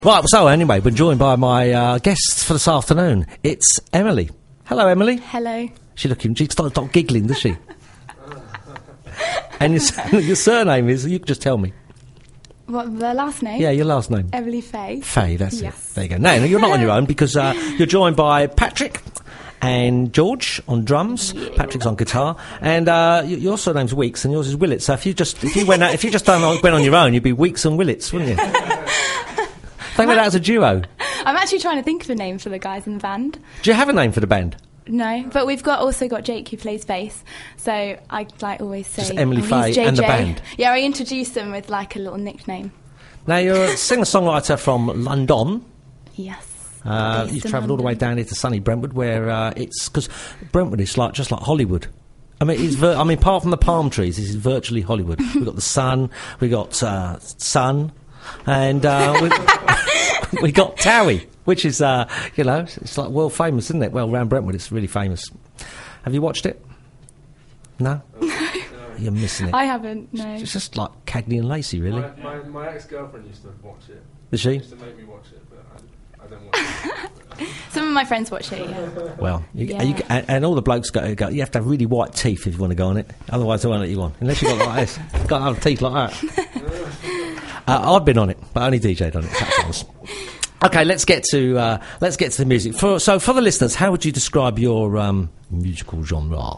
Right, so anyway, we're joined by my guests for this afternoon. It's Emily. Hello, Emily. Hello. She started giggling, does she? And your surname is, you can just tell me. What, the last name? Yeah, your last name. Emily Faye. Faye, that's Yes. it. There you go. No, you're not on your own because you're joined by Patrick and George on drums. Yeah. Patrick's on guitar, and your surname's Weeks and yours is Willits. So if you just went on your own, you'd be Weeks and Willits, wouldn't you? Think about that as a duo. I'm actually trying to think of a name for the guys in the band. Do you have a name for the band? No, but we've also got Jake who plays bass. So I always say just Emily Faye and the band. Yeah, I introduce them with a little nickname. Now you're a singer-songwriter from London. Yes. You've travelled all the way down here to sunny Brentwood, where it's because Brentwood is just like Hollywood. I mean, apart from the palm trees, this is virtually Hollywood. We've got the sun, we got sun, and we got Towie, which is it's like world famous, isn't it? Well, around Brentwood, it's really famous. Have you watched it? No. You're missing it. I haven't. No. It's just like Cagney and Lacey, really. My ex-girlfriend used to watch it. Did she? She used to make me watch it, but I don't watch it. Some of my friends watch it, yeah. Well, and all the blokes go, you have to have really white teeth if you want to go on it. Otherwise, they won't let you on. Unless you've got like this. You've got to have teeth like that. I've been on it, but only DJ'd on it. Okay, let's get to the music. For the listeners, how would you describe your musical genre?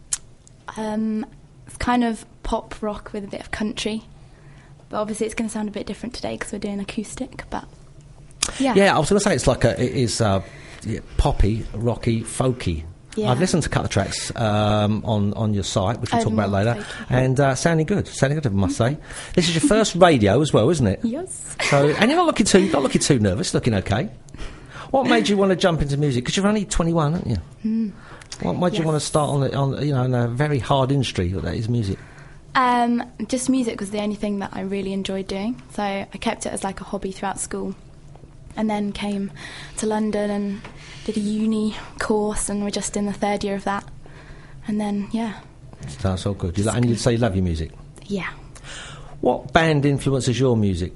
It's kind of pop rock with a bit of country, but obviously it's going to sound a bit different today because we're doing acoustic. But yeah, I was going to say it is poppy, rocky, folky. Yeah. I've listened to a couple of tracks on your site, which we'll talk about later, and sounding good, I must say. This is your first radio as well, isn't it? Yes. So, and you're not looking too nervous, looking okay. What made you want to jump into music? Because you're only 21, aren't you? Mm. What made you want to start in a very hard industry that is music? Just music was the only thing that I really enjoyed doing, so I kept it as like a hobby throughout school, and then came to London and did a uni course, and we're just in the third year of that, and then Sounds so good. And you'd say you love your music? Yeah. What band influences your music?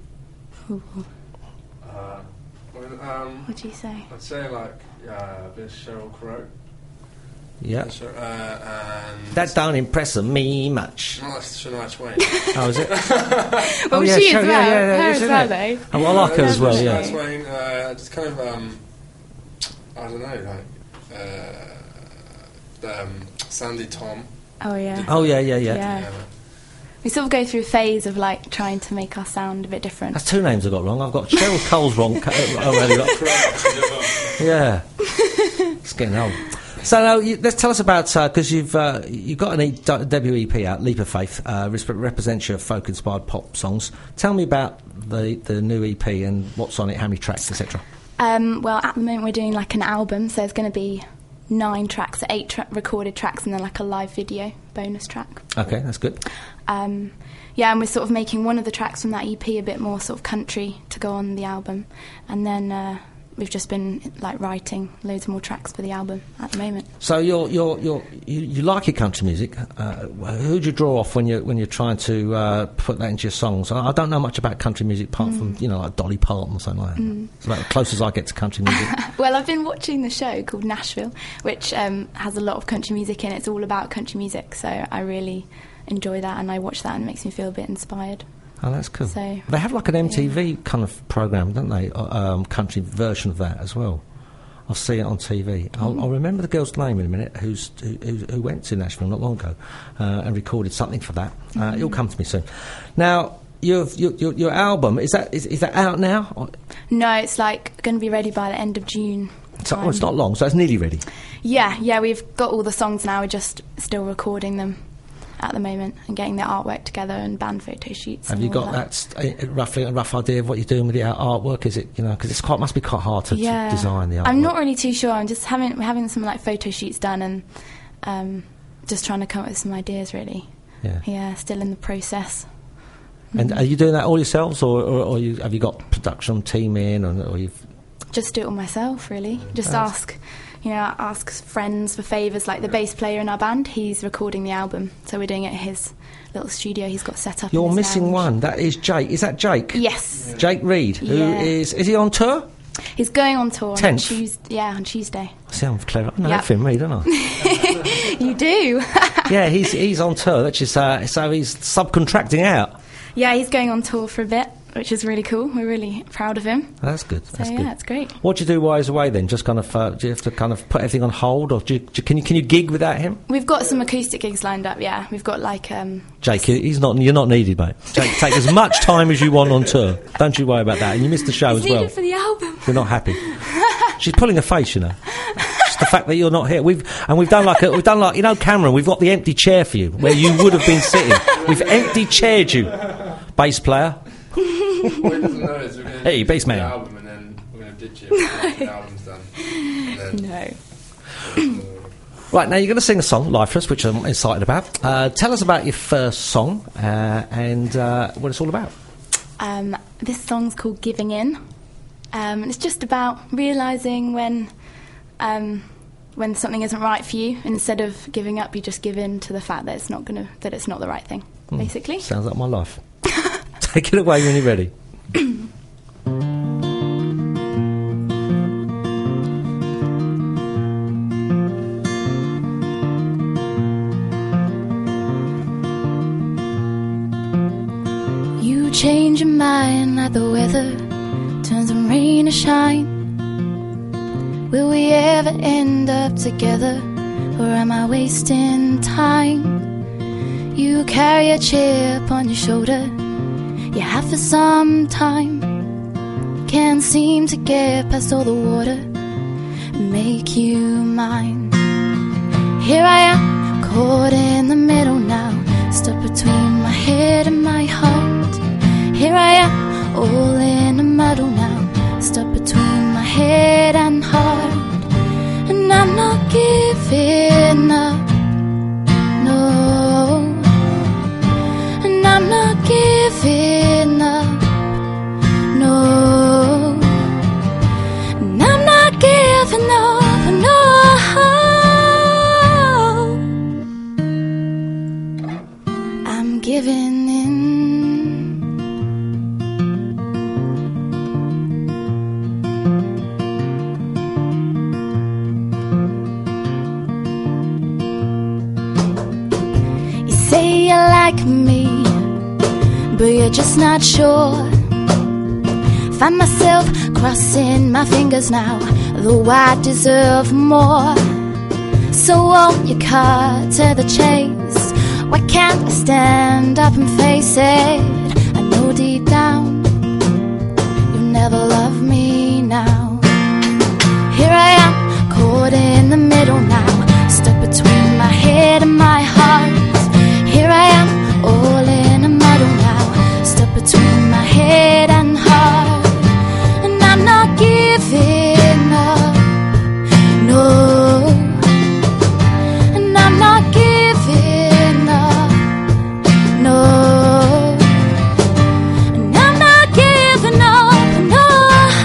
What do you say? I'd say a bit of Sheryl Crow. Yeah. And that don't impress me much. No, that's Shania Twain. Oh, is it? Well, she as well. Her as well, though. Oh, well, I like her as well, yeah. Shania Twain, just kind of, I don't know, Sandy Tom. Oh, yeah. Oh, yeah. We sort of go through a phase of trying to make our sound a bit different. That's two names I got wrong. I've got Cheryl Cole's wrong already. Yeah. It's getting old. So now, let's tell us about, because you've got an WEP out, Leap of Faith, represents your folk-inspired pop songs. Tell me about the new EP and what's on it, how many tracks, etc. Well, at the moment we're doing an album, so there's going to be 9 tracks, 8 recorded tracks, and then a live video bonus track. Okay, that's good. And we're sort of making one of the tracks from that EP a bit more sort of country to go on the album, and then we've just been writing loads more tracks for the album at the moment. So you like your country music. Who do you draw off when you're trying to put that into your songs? I don't know much about country music apart from like Dolly Parton or something like that. It's about the closest I get to country music. Well, I've been watching the show called Nashville, which has a lot of country music in it. It's all about country music, so I really enjoy that, and I watch that and it makes me feel a bit inspired. Oh, that's cool. So, they have an MTV kind of programme, don't they? Country version of that as well. I'll see it on TV. I'll remember the girl's name in a minute who went to Nashville not long ago and recorded something for that. It'll come to me soon. Now, your album, is that out now? Or? No, it's going to be ready by the end of June. So, it's not long, so it's nearly ready. Yeah, we've got all the songs now. We're just still recording them at the moment and getting the artwork together and band photo shoots. Have you got that roughly a rough idea of what you're doing with the artwork? Is it because it must be quite hard to design the artwork? I'm not really too sure. I'm just we're having some photo shoots done and just trying to come up with some ideas really. Yeah, still in the process. And are you doing that all yourselves, or have you got production team in, or you've just do it all myself really? Just ask you know, ask friends for favours. Like the bass player in our band, he's recording the album, so we're doing it at his little studio he's got set up. You're in his missing lounge. one. That is Jake. Is that Jake? Yes. Jake Reed, who Yeah. is he on tour? He's going on tour on 10th? on Tuesday. See, I'm clever. I know Yep. Finn Reed, don't I? You do? Yeah, he's on tour. That's just so he's subcontracting out. Yeah, he's going on tour for a bit, which is really cool. We're really proud of him. That's good. That's So yeah, good. it's great. What do you do while he's away then? Just kind of do you have to kind of put everything on hold, or can you gig without him? We've got some acoustic gigs lined up. Yeah, we've got like Jake, you're not needed, mate. Jake, take as much time as you want on tour. Don't you worry about that. And you missed the show it's as well. needed for the album. We're not happy. She's pulling a face, you know. Just the fact that you're not here. We've done like you know, Cameron. We've got the empty chair for you where you would have been sitting. We've empty chaired you, bass player. What he doesn't know is we're going to Hey, bass the man. album and then we're going to ditch it after the album's done. And then, No. Right, now you're going to sing a song, Lifeless, which I'm excited about. Tell us about your first song and what it's all about. This song's called Giving In. And it's just about realising when something isn't right for you. Instead of giving up, you just give in to the fact that it's not the right thing, basically. Sounds like my life. Take it away when you're ready. You change your mind like the weather turns from rain to shine. Will we ever end up together, or am I wasting time? You carry a chip on your shoulder, you have for some time. Can't seem to get past all the water and make you mine. Here I am, caught in the middle now, stuck between my head and my heart. Here I am, all in a muddle now, stuck between my head and heart. And I'm not giving up, no. And I'm not giving up, no. And I'm not giving up, no. I'm giving in. You say you like me, but you're just not sure. Find myself crossing my fingers now, though I deserve more. So won't you cut to the chase? Why can't I stand up and face it? I know deep down you'll never love me now. Here I am, caught in the middle now, stuck between my head and my heart. Here I am, all in a muddle now, stuck between my head and heart. And I'm not giving up, no. And I'm not giving up, no. And I'm not giving up, no.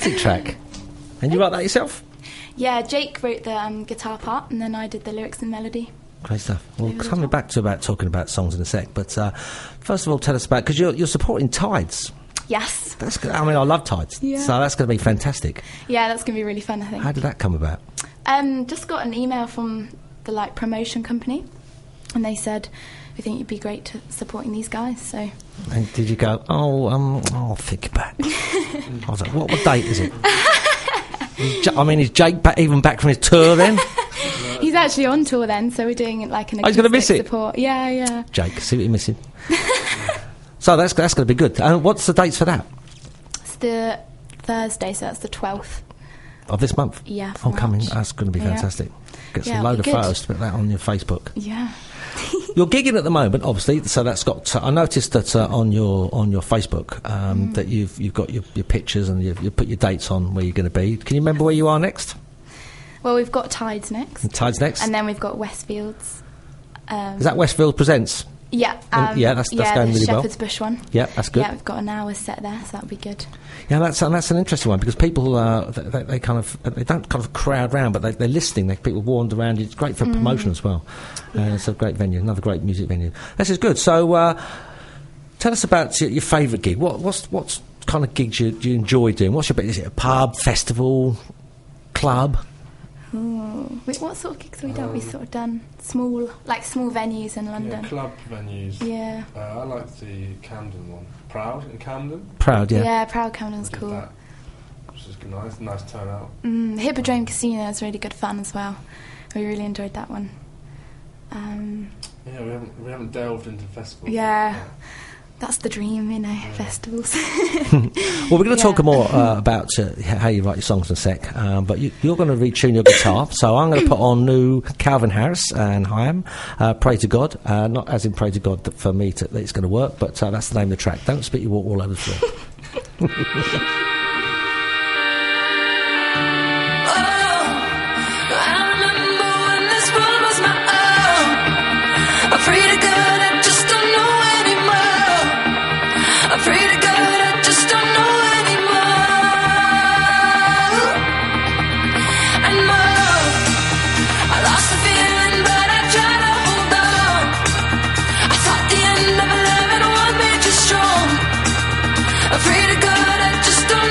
fantastic track. And you write that yourself? Yeah, Jake wrote the guitar part, and then I did the lyrics and melody. Great stuff. Well, coming back to about talking about songs in a sec, but first of all, tell us about, because you're supporting Tides. Yes. That's good. I mean, I love Tides, so that's going to be fantastic. Yeah, that's going to be really fun, I think. How did that come about? Just got an email from the promotion company, and they said, "We think you'd be great to supporting these guys." So. And did you go? I'll think about it. I was like, what date is it? Is Jake even back from his tour then? He's actually on tour then, so we're doing it like an he's going to miss it. Support. Yeah. Jake, see what you're missing. So that's going to be good. And what's the dates for that? It's the Thursday, so that's the 12th. Of this month? Yeah. Coming. That's going to be fantastic. Get a load of photos to put that on your Facebook. Yeah. You're gigging at the moment, obviously, so that's got. I noticed that on your Facebook that you've got your pictures and you've put your dates on where you're going to be. Can you remember where you are next? Well, we've got Tides next. And then we've got Westfields. Is that Westfield Presents? Yeah. That's going really well. Shepherd's Bush one. Yeah, that's good. Yeah, we've got an hour set there, so that'll be good. Yeah, that's an interesting one because people they don't kind of crowd round, but they're listening. People wander around. It's great for promotion as well. It's a great venue, another great music venue. This is good. So, tell us about your favourite gig. What kind of gigs do you enjoy doing? Is it a pub, festival, club? What sort of gigs have we done? We've sort of done small venues in London. Yeah, club venues. Yeah. I like the Camden one. Proud in Camden. Proud, yeah. Yeah, Proud Camden's cool. That, which is nice turnout. The Hippodrome Casino is really good fun as well. We really enjoyed that one. Yeah, we haven't delved into festivals. Yeah. That's the dream, festivals. Well, we're going to talk more about how you write your songs in a sec, but you're going to retune your guitar, so I'm going to put on new Calvin Harris and Haim, Pray to God, not as in Pray to God that for me that it's going to work, but that's the name of the track. Don't spit your water all over the floor. I pray to God, I just don't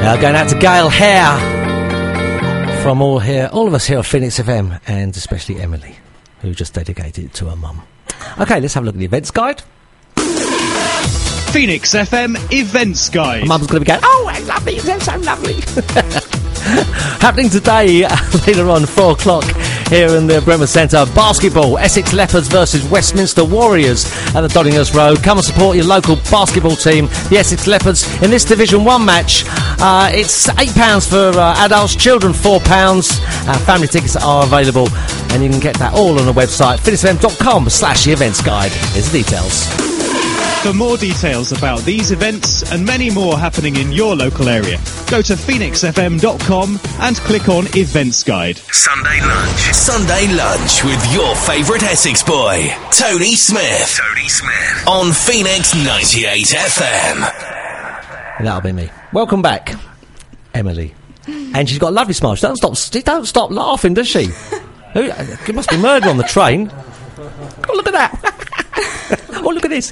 Going out to Gail Hare from all of us here at Phoenix FM, and especially Emily, who just dedicated it to her mum. Okay, let's have a look at the events guide. Phoenix FM Events Guide. Mum's going to be going, oh, I love these, they're so lovely. Happening today, later on, 4 o'clock, here in the Brentwood Centre, basketball, Essex Leopards versus Westminster Warriors at the Doddinghurst Road. Come and support your local basketball team, the Essex Leopards, in this Division 1 match. It's £8 for adults, children £4. Family tickets are available, and you can get that all on the website, phoenixfm.com/the-events guide. Here's the details. For more details about these events and many more happening in your local area, go to phoenixfm.com and click on Events Guide. Sunday lunch with your favourite Essex boy, Tony Smith. On Phoenix 98 FM. That'll be me. Welcome back, Emily. And she's got a lovely smile. She don't stop laughing, does she? It must be murder on the train. Oh, look at that. Oh, look at this.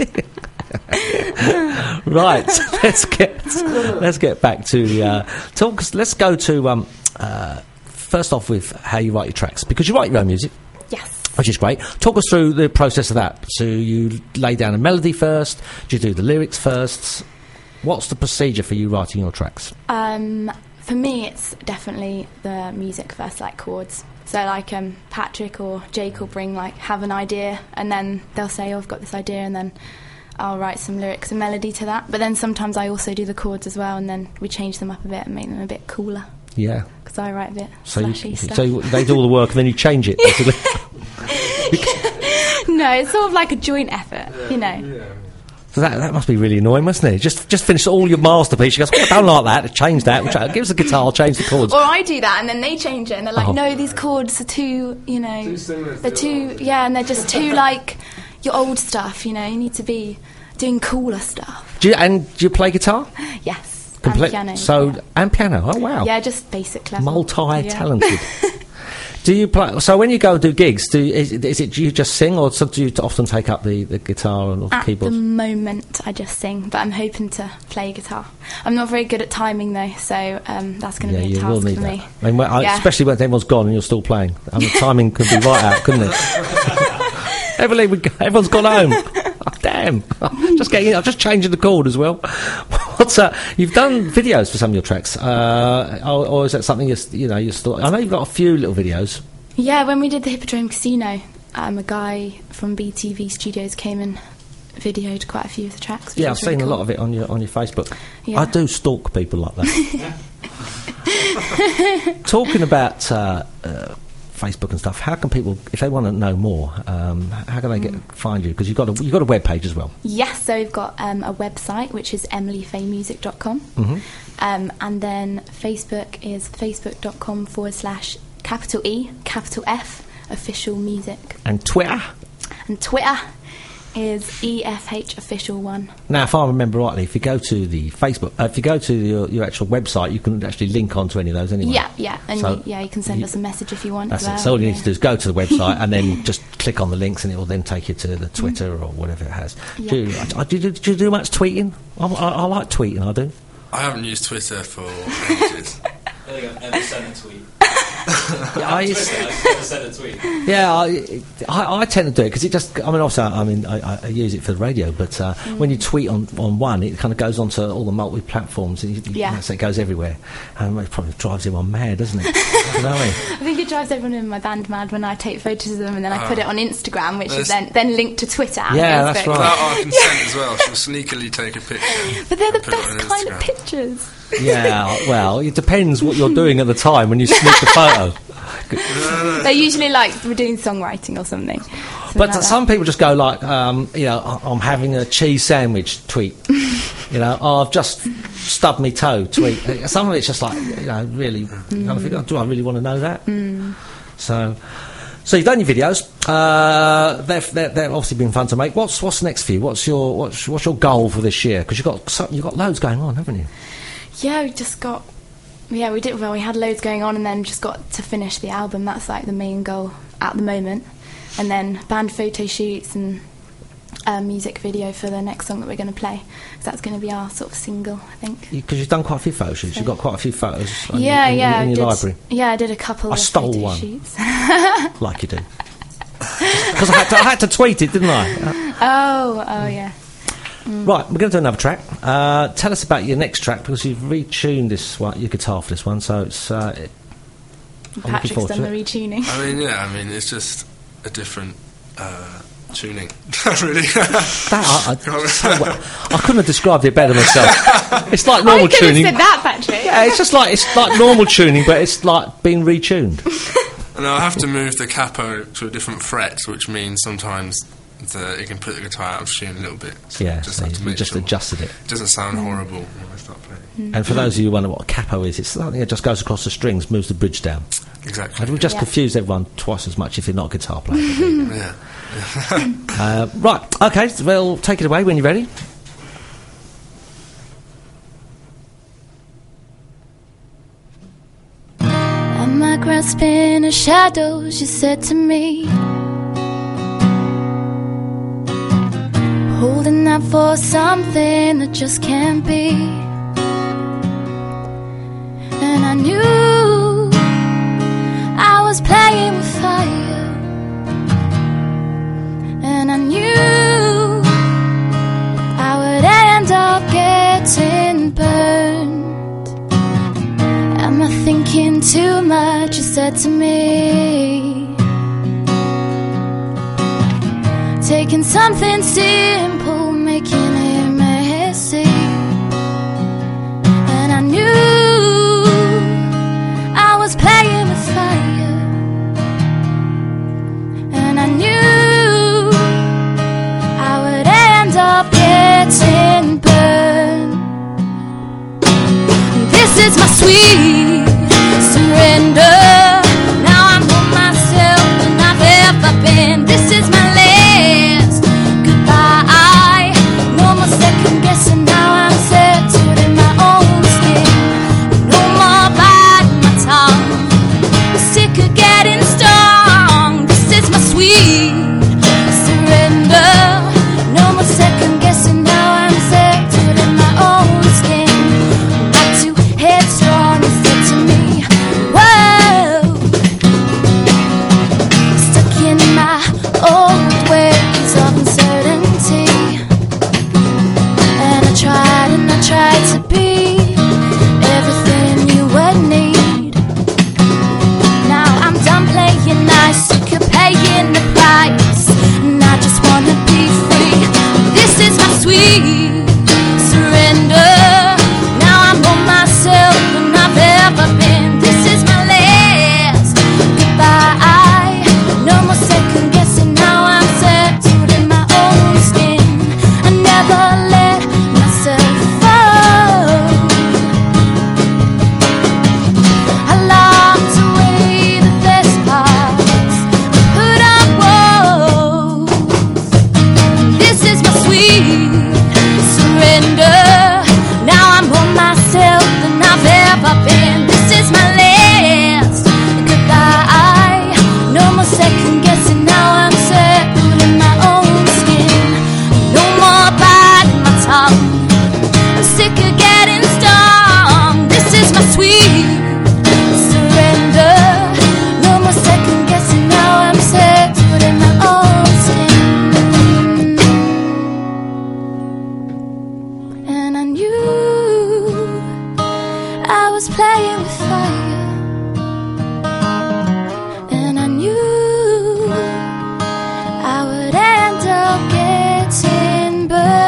Right, let's get back to talk. Let's go to first off with how you write your tracks, because you write your own music. Yes. Which is great. Talk us through the process of that. So you lay down a melody first. Do you do the lyrics first? What's the procedure for you writing your tracks? For me, it's definitely the music first, like chords. So like Patrick or Jake will have an idea, and then they'll say, oh, I've got this idea, and then I'll write some lyrics and melody to that. But then sometimes I also do the chords as well, and then we change them up a bit and make them a bit cooler. Yeah. Because I write a bit flashy stuff. So they do all the work and then you change it, basically. No, it's sort of like a joint effort, you know. Yeah. So that must be really annoying, mustn't it? Just finish all your masterpiece. She goes, oh, I don't like that. Change that. Give us the guitar. I'll change the chords. Or I do that, and then they change it, and they're like, no, these chords are too, Too similar. they're too, yeah, and they're just too like your old stuff. You need to be doing cooler stuff. Do you play guitar? Yes, And piano. And piano. Oh wow. Yeah, just basic level. Multi-talented. Yeah. Do you play? So when you go do gigs, do you just sing, or do you often take up the guitar or At keyboards? the moment, I just sing, but I'm hoping to play guitar. I'm not very good at timing though, so that's going to be a task for me. I mean, especially when everyone's gone and you're still playing. I mean, timing could be right out, couldn't it? Everyone's gone home. Oh, damn! I'm just changing the chord as well. You've done videos for some of your tracks, or is that something you're still? I know you've got a few little videos. Yeah, when we did the Hippodrome Casino, a guy from BTV Studios came and videoed quite a few of the tracks. Yeah, I've seen a lot of it on your Facebook. Yeah. I do stalk people like that. Talking about Facebook and stuff, how can people, if they want to know more, how can they find you? Because you've got a web page as well. Yes, so we've got a website which is emilyfaymusic.com, and then Facebook is facebook.com/E_F official music. And Twitter? And Twitter is EFH official 1. Now, if I remember rightly, if you go to the Facebook, if you go to your actual website, you can actually link onto any of those anyway. Yeah, and you can send us a message if you want. That's it. So all you need to do is go to the website and then just click on the links, and it will then take you to the Twitter or whatever it has. Yeah. Do you do much tweeting? I like tweeting. I do. I haven't used Twitter for ages. I don't think I've ever sent a tweet. I tend to do it because it just. I mean, obviously, I use it for the radio, but when you tweet on one, it kind of goes onto all the multi-platforms, and so it goes everywhere. And it probably drives everyone mad, doesn't it? You know what I mean? I think it drives everyone in my band mad when I take photos of them and then I put it on Instagram, which is then linked to Twitter. And yeah, Facebook. That's right. Without our consent as well, she'll sneakily take a picture. But they're the best kind of pictures. Yeah, well, it depends what you're doing at the time when you sneak the photo. They're usually like we're doing songwriting or something. But like some people just go like, I'm having a cheese sandwich tweet. I've just stubbed my toe tweet. Some of it's just like, really, kind of think, do I really want to know that? So you've done your videos. They've obviously been fun to make. What's next for you? What's your goal for this year? Because you've got loads going on, haven't you? Yeah, we did. Well, we had loads going on, and then just got to finish the album. That's like the main goal at the moment. And then band photo shoots and music video for the next song that we're going to play. So that's going to be our sort of single, I think. Because you've done quite a few photo shoots. You've got quite a few photos in I your did, library. Yeah, I did a couple I of stole photo one. shoots. Like you do. Because I had to tweet it, didn't I? Oh, yeah. Right, we're going to do another track. Tell us about your next track, because you've retuned your guitar for this one, so it's... Patrick's done the retuning. I mean, it's just a different tuning, really. I couldn't have described it better myself. It's like normal tuning. I could have said that, Patrick. Yeah, it's like normal tuning, but it's like being retuned. And I have to move the capo to a different fret, which means sometimes it can put the guitar out of tune a little bit. So Yeah, just so have to you make just sure adjusted it. It doesn't sound horrible when I start playing. And for those of you who wonder what a capo is, it's something that just goes across the strings, moves the bridge down. Exactly. And we just Yeah. confuse everyone twice as much if you're not a guitar player. Yeah. Right, okay, well, take it away when you're ready. Am I grasping a shadow, she said to me, holding out for something that just can't be. And I knew I was playing with fire, and I knew I would end up getting burned. Am I thinking too much, you said to me, taking something simple, making it messy. And I knew I was playing with fire, and I knew I would end up getting burned. This is my sweet surrender. Now I'm more myself than I've ever been. This is my last goodbye. No more second guessing. Now I'm settled in my own skin. No more biting my tongue. I'm sick of getting stung. This is my sweet surrender. No more second guessing. Now I'm settled in my own skin. Not too headstrong, you said to me. Whoa, stuck in my old ways of uncertainty. And I tried to be everything you would need. Now I'm done playing nice, sick of paying the price, and I just wanna be free. This is my sweet surrender. Now I'm more myself than I've ever been. This is my last goodbye. No more second guessing. Now I'm settled in my own skin. I never let myself fall. I locked away the best parts, put up walls. This is my sweet surrender. Now I'm more myself than I've ever been. This is my last goodbye. No more second guessing. Now I'm settled in my own skin. No more biting my tongue. I'm sick of getting stung. This is my sweet surrender. No more second guessing. Now I'm settled in my own skin. And I knew I was playing with fire, and I knew I would end up getting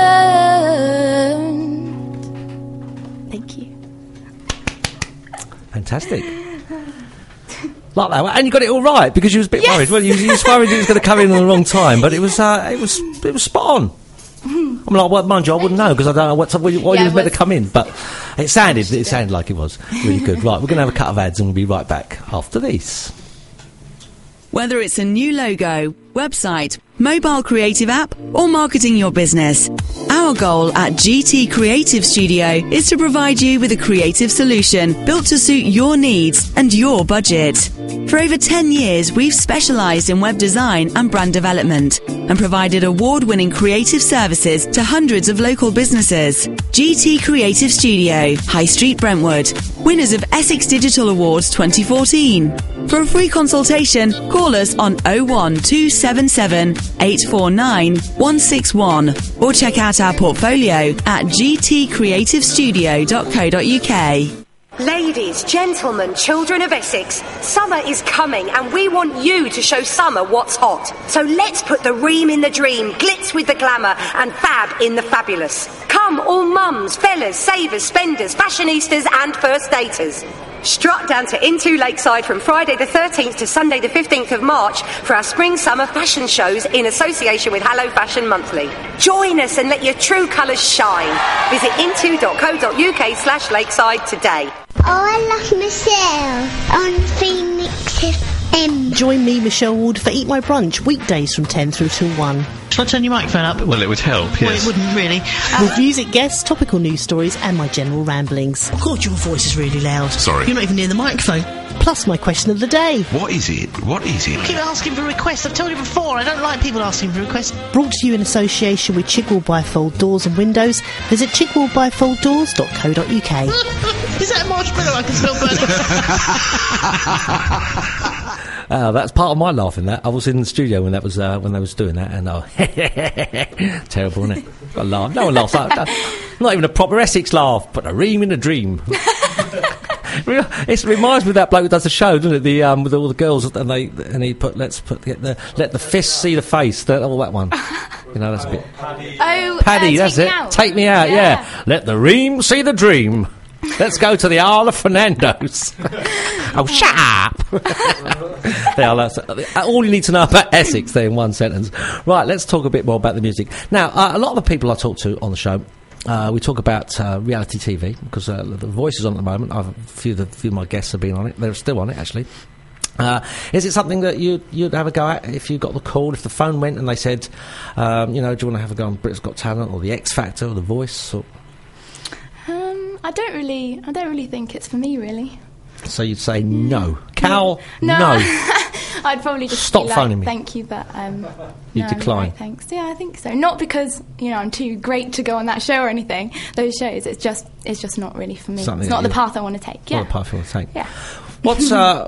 burned. Thank you. Fantastic. Like that, and you got it all right, because you was a bit worried. Well, you was worried it was going to come in at the wrong time, but it was spot on. I'm like, well, mind you, I wouldn't know, because I don't know what you was meant to come in, but it sounded like it was really good. Right, we're going to have a cut of ads, and we'll be right back after these. Whether it's a new logo, website, mobile creative app, or marketing your business, our goal at GT Creative Studio is to provide you with a creative solution built to suit your needs and your budget. For over 10 years, we've specialised in web design and brand development and provided award-winning creative services to hundreds of local businesses. GT Creative Studio, High Street, Brentwood. Winners of Essex Digital Awards 2014. For a free consultation, call us on 01277 849 161 or check out our portfolio at gtcreativestudio.co.uk. Ladies, gentlemen, children of Essex, summer is coming and we want you to show summer what's hot. So let's put the ream in the dream, glitz with the glamour and fab in the fabulous. Come all mums, fellas, savers, spenders, fashionistas and first daters. Strut down to Into Lakeside from Friday the 13th to Sunday the 15th of March for our spring-summer fashion shows in association with Hello Fashion Monthly. Join us and let your true colours shine. Visit into.co.uk/lakeside today. Oh, I love Michelle on Phoenix FM. Join me, Michelle Ward, for Eat My Brunch, weekdays from 10 through till 1. Shall I turn your microphone up? Well, it would help, yes. Well, it wouldn't really. With music guests, topical news stories and my general ramblings. Oh, God, your voice is really loud. Sorry. You're not even near the microphone. Plus my question of the day. What is it? What is it? You keep asking for requests. I've told you before, I don't like people asking for requests. Brought to you in association with Chigwell Bifold Doors and Windows. Visit chigwellbifolddoors.co.uk. Is that a marshmallow I can smell burning? That's part of my laughing. That I was in the studio when that was when they was doing that, and terrible, isn't it? Got a laugh. No one laughs. Not even a proper Essex laugh, but a ream in a dream. It reminds me of that bloke who does the show, doesn't it? With all the girls, and he put let the fist see the face. All that one. You know, that's a bit. Paddy, that's it. Out. Take me out. Yeah. Let the ream see the dream. Let's go to the Isle of Fernandos. Oh, shut up! Yeah, that's all you need to know about Essex there in one sentence. Right, let's talk a bit more about the music. Now, a lot of the people I talk to on the show, we talk about reality TV, because the Voice is on at the moment. A few of my guests have been on it. They're still on it, actually. Is it something that you'd have a go at if you got the call, if the phone went and they said, do you want to have a go on Britain's Got Talent or the X Factor or the Voice? Or I don't really think it's for me, really. So you'd say no. Cal, no. I'd probably just stop be like, phoning me. Thank you, but you decline. Right, thanks. Yeah, I think so. Not because I'm too great to go on that show or anything. Those shows, it's just not really for me. It's not the path I want to take. Yeah. Not the path you want to take. Yeah. What's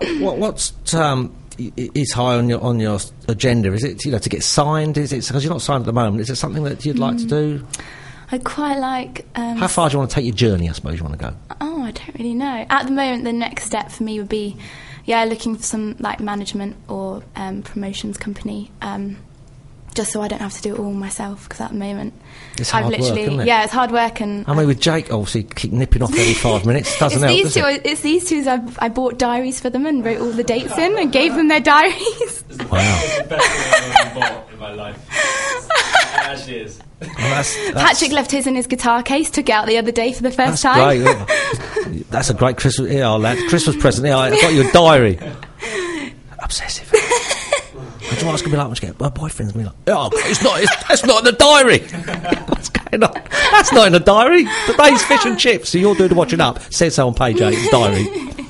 is high on your agenda? Is it to get signed? Is it because you're not signed at the moment? Is it something that you'd like to do? I'd quite like... how far do you want to take your journey, I suppose you want to go? Oh, I don't really know. At the moment, the next step for me would be, looking for some, management or promotions company, just so I don't have to do it all myself, because at the moment... It's hard work, isn't it? Yeah, it's hard work, and... I mean, with Jake, obviously, keep nipping off every 5 minutes. Doesn't help, does it? It's these two. I bought diaries for them and wrote all the dates in and gave them their diaries. Wow. It's the best thing I've ever bought in my life. It actually is. Well, Patrick left his in his guitar case, took it out the other day for the first time. Great. That's a great Christmas present. Yeah, I got you a diary. Obsessive. What do you want to be like when you get my boyfriend's be like, it's not in the diary. What's going on? That's not in the diary. Today's fish and chips. So you're doing the watching up. Says so on page 8, it's diary.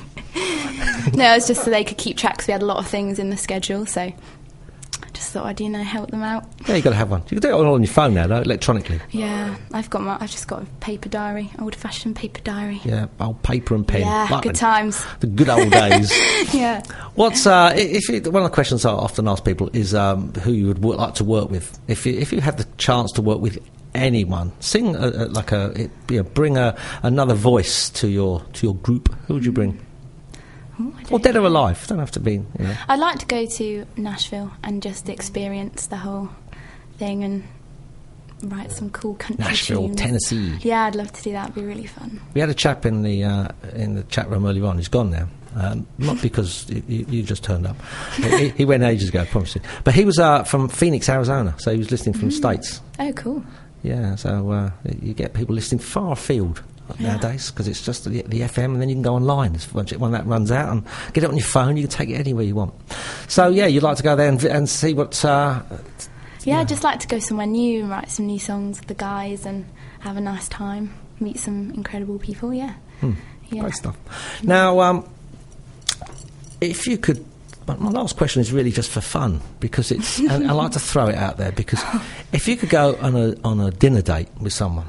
No, it's just so they could keep track, because we had a lot of things in the schedule, so I just thought I'd, help them out. Yeah, you've got to have one. You can do it all on your phone now, though, electronically. Yeah, I've just got a paper diary, old-fashioned paper diary. Yeah, old paper and pen. Yeah, like good times. The good old days. Yeah. What's one of the questions I often ask people is who you would like to work with. If you had the chance to work with anyone, sing bring another voice to your group, who would you bring? Or dead or alive, don't have to be. I'd like to go to Nashville and just experience the whole thing and write some cool country Nashville, tunes. Tennessee. Yeah, I'd love to do that. It'd be really fun. We had a chap in the chat room earlier on. He's gone now. Not because you just turned up. He went ages ago, I promise you. But he was from Phoenix, Arizona, so he was listening from the States. Oh, cool. Yeah, so you get people listening far afield nowadays, because it's just the FM, and then you can go online when that runs out and get it on your phone. You can take it anywhere you want. So yeah, you'd like to go there and see what I'd just like to go somewhere new and write some new songs with the guys and have a nice time, meet some incredible people. Yeah. Great stuff. Now if you could... My last question is really just for fun, because it's... and I like to throw it out there, because if you could go on a dinner date with someone,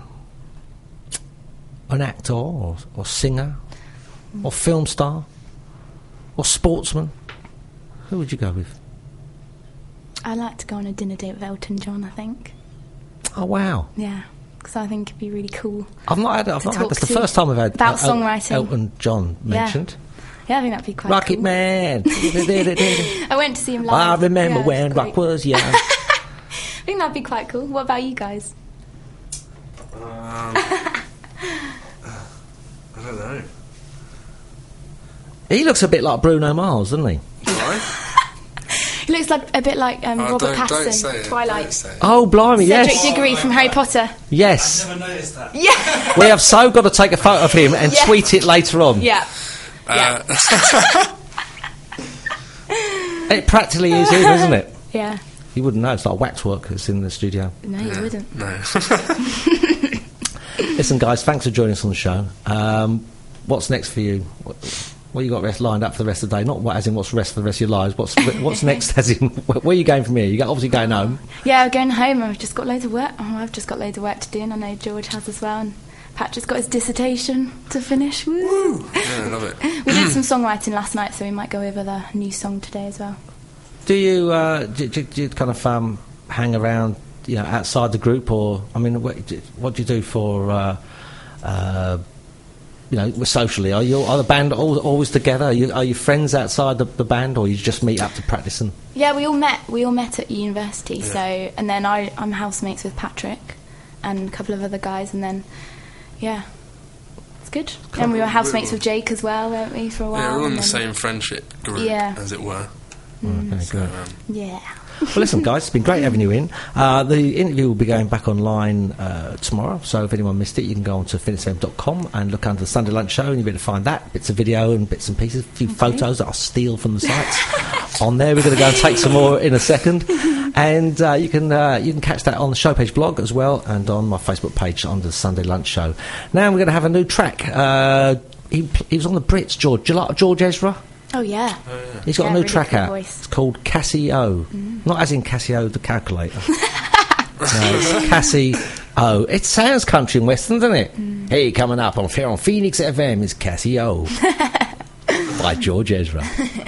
an actor or singer or film star or sportsman, who would you go with? I like to go on a dinner date with Elton John, I think. Oh, wow. Yeah, because I think it'd be really cool. I've not had that's the first time I've had about songwriting. Elton John mentioned. Yeah, I think that'd be quite Rocket cool. Man. I went to see him live. I remember when rock was young. I think that'd be quite cool. What about you guys? I don't know. He looks a bit like Bruno Mars, doesn't he? Right? He looks like a bit like Robert don't Pattinson, say it, Twilight. don't say it. Oh, blimey, Cedric yes. Diggory from Harry Potter. Yes. I've never noticed that. Yeah. We have so got to take a photo of him and Yeah. tweet it later on. Yeah. It practically is him, isn't it? Yeah. You wouldn't know. It's like waxwork that's in the studio. No, you wouldn't. No. Listen, guys, thanks for joining us on the show. What's next for you? What you got lined up for the rest of the day? Not what, as in what's the rest for the rest of your lives. What's next? As in, where are you going from here? You obviously going home. Yeah, we're going home. I've just got loads of work. I've just got loads of work to do, and I know George has as well. And Patrick's got his dissertation to finish. Woo! Yeah, I love it. We did some songwriting last night, so we might go over the new song today as well. Do you do you kind of hang around, outside the group, or I mean, what do you do for socially? Are the band always together? Are you friends outside the band, or you just meet up to practice? And Yeah, we all met at university. So, and then I'm housemates with Patrick and a couple of other guys, and then it's good. And we were housemates with Jake as well, weren't we, for a while? Yeah, we're all in and the then- same friendship group, as it were. Okay, good. Yeah. Well, listen, guys, it's been great having you in. The interview will be going back online tomorrow, so if anyone missed it, you can go on to phoenixfm.com and look under the Sunday Lunch Show, and you'll be able to find that, bits of video and bits and pieces, a few photos that I'll steal from the sites on there. We're going to go and take some more in a second, and you can catch that on the show page blog as well, and on my Facebook page under the Sunday Lunch Show. Now we're going to have a new track. He was on the Brits, George. Do you like George Ezra? Oh, yeah. He's got a new really track cool out. voice. It's called Casio. Not as in Casio the calculator. No, it's Casio. It sounds country and western, doesn't it? Hey, coming up on Phoenix FM is Casio by George Ezra.